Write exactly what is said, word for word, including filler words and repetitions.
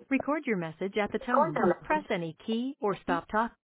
Record your message at the tone. Press any key or stop talking.